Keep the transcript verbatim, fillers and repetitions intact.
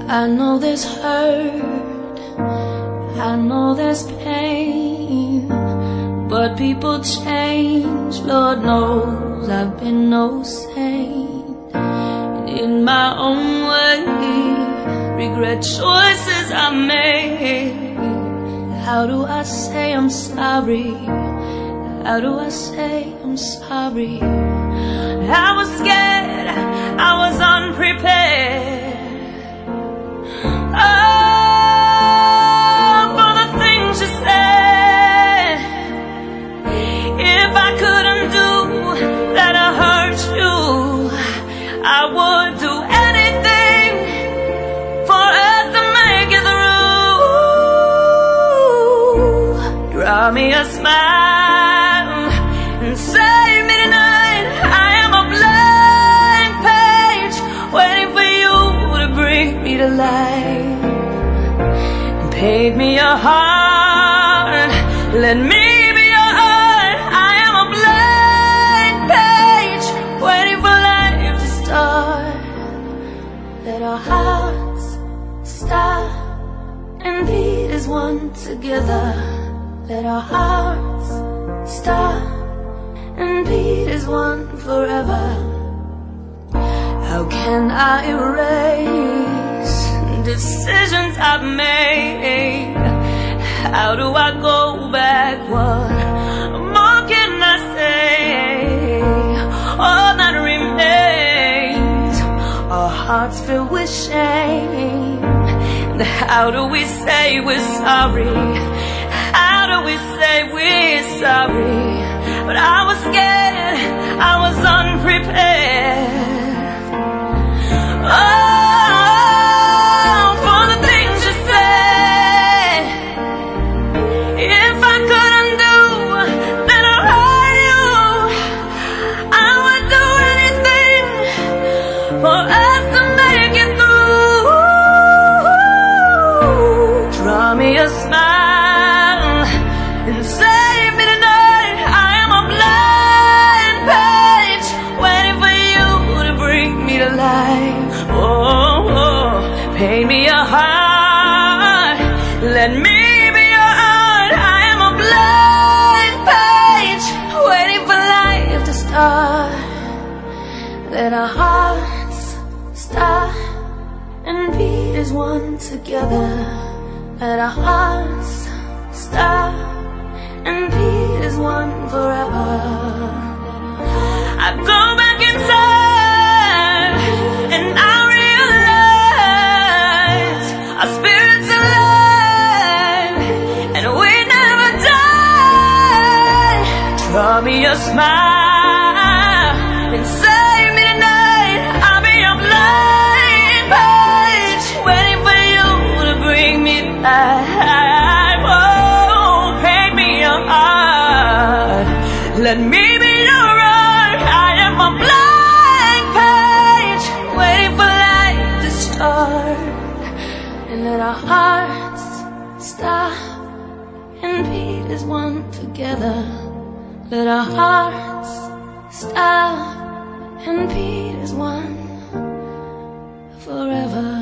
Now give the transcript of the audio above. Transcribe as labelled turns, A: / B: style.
A: I know there's hurt, I know there's pain, but people change, Lord knows I've been no saint. And in my own way, regret choices I made. How do I say I'm sorry? How do I say I'm sorry? I was scared, I was unprepared. Oh, for the things you said. If I couldn't do that I hurt you, I would do anything for us to make it through. Draw me a smile and save me tonight. I am a blank page waiting for you to bring me to life. Paint me a heart, let me be your heart. I am a blank page waiting for life to start. Let our hearts stop and beat as one together. Let our hearts stop and beat as one forever. How can I erase decisions I've made? How do I go back? What more can I say? All that remains are hearts filled with shame. How do we say we're sorry? How do we say we're sorry? But I was scared, I was unprepared. Oh, a smile and save me tonight. I am a blank page waiting for you to bring me to life. Oh, oh, paint me a heart, let me be your heart. I am a blank page waiting for life to start. Let our hearts stop and beat as one together. Let our hearts stop and beat as one forever. I go back in time and I realize our spirits alive and we never die. Draw me a smile and save me tonight. I'll be a blank page waiting for you to bring me I, oh, paint me a heart, let me be your heart. I am a blank page waiting for life to start. And let our hearts stop and beat as one together. Let our hearts stop and beat as one forever.